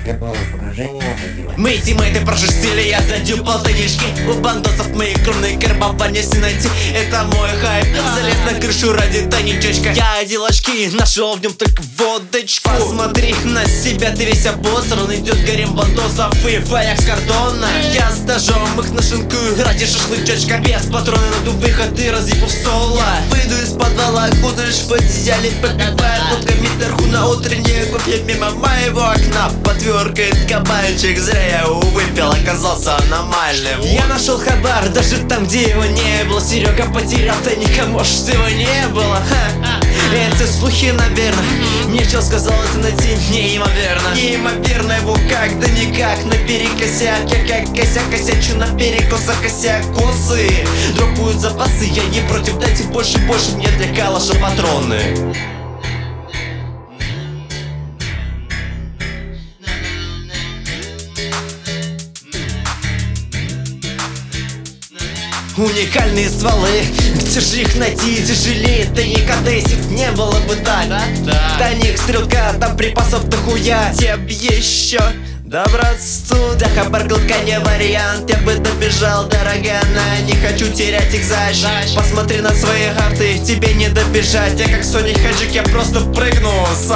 Готовое поражение. Мы тиммейты прошерстили, я задю полтиннички. У бандосов мои кровные карбования не найти. Это мой хайп, залез на крышу ради тоничочка. Я одел очки, нашел в нем только водочку. Посмотри на себя, ты весь обосран. Идет гарем бандосов и фаях с картона. Я с ножом их нашинкую ради шашлычочка. Без патрона найду выход и разъебу в соло. Выйду из подвала, кудришь в одеяле. Попивает водками терху на утреннее кофе. Мимо моего окна подвергает кабанчик. Зря я его выпил, оказался аномальным. Я нашел хабар, даже там, где его не было. Серега потерял тайника, может, его не было. Эти слухи, наверное. Мне чел сказал, это найти неимоверно. Неимоверно его как, да никак. Наперекосяк, я как косяк косячу на перекосах косякосы. Дропают запасы, я не против. Дайте больше, мне для калаша патроны. Уникальные стволы, где же их найти? Тяжелее тайника, Дейсик не было бы так. Тайник, стрелка, там припасов дохуя. Тебе еще добраться туда. Хабар глотка не вариант. Я бы добежал, дорогая, но не хочу терять их защиту. Посмотри на свои карты, тебе не добежать. Я как Соник Хаджик, я просто прыгну.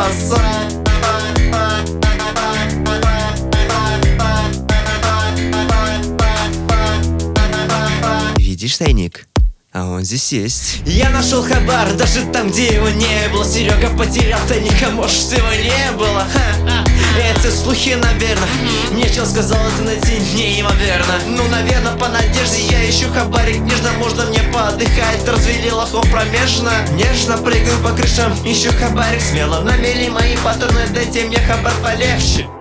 Видишь тайник? А он здесь есть. Я нашел хабар, даже там, где его не было. Серега потерял тайника, может, его не было. Эти слухи, наверное. Мне чел сказал, это найти неимоверно. Ну, наверное, по надежде я ищу хабарик. Нежно можно мне поотдыхать. Развели лохов промежно. Нежно прыгаю по крышам, ищу хабарик. Смело на мели мои патроны, дайте мне хабар полегче.